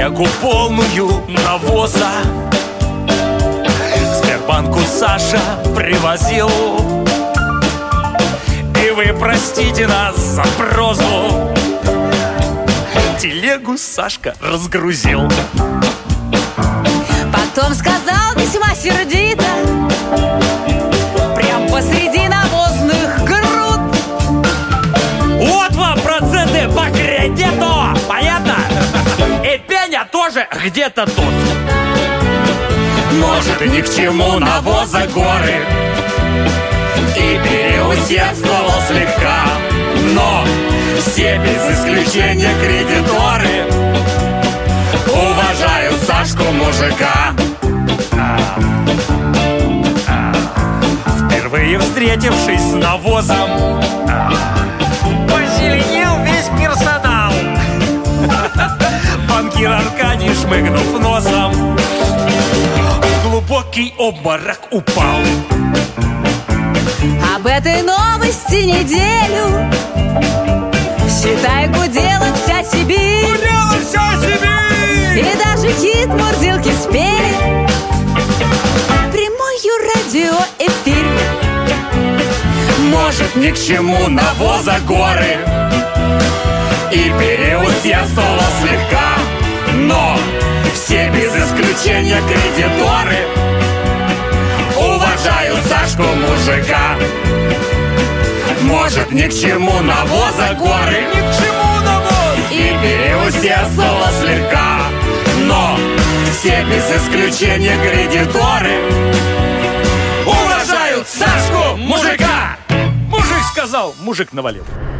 телегу полную навоза к Сбербанку Саша привозил. И вы простите нас за прозу, телегу Сашка разгрузил. Потом сказал весьма сердито, прям посреди навозных груд: вот вам проценты по кредиту, понятно? И пеня тоже где-то тут. Может, ни к чему навоза горы, и переусердствовал слегка, но все без исключения кредиторы уважают Сашку мужика. Впервые встретившись с навозом, позеленел весь персонал. Банкир Аркадий, шмыгнув носом, в глубокий обморок упал. Об этой новости неделю, считай, гудела вся Сибирь. Гудела вся Сибирь! И даже хит Мурзилки спели прямой радиоэфир. Может, ни к чему навоза горы, и переусердствовал слегка, но все без исключения кредиторы уважают Сашку мужика. Может, ни к чему навоза горы, ни к чему навоз, и переусердствовал слегка, но все без исключения кредиторы уважают Сашку мужика. Мужик сказал, мужик навалил.